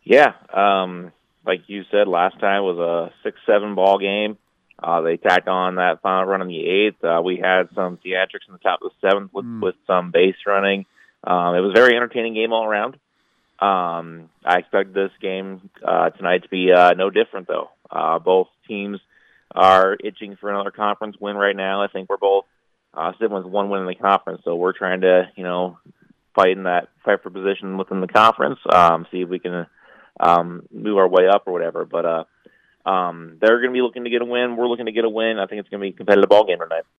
Yeah, like you said, last time was a 6-7 ball game. They tacked on that final run in the eighth. We had some theatrics in the top of the seventh with some base running. It was a very entertaining game all around. I expect this game tonight to be no different, though. Both teams are itching for another conference win right now. I think we're both sitting with one win in the conference, so we're trying to, fight for position within the conference. See if we can move our way up or whatever. But they're going to be looking to get a win. We're looking to get a win. I think it's going to be a competitive ball game tonight.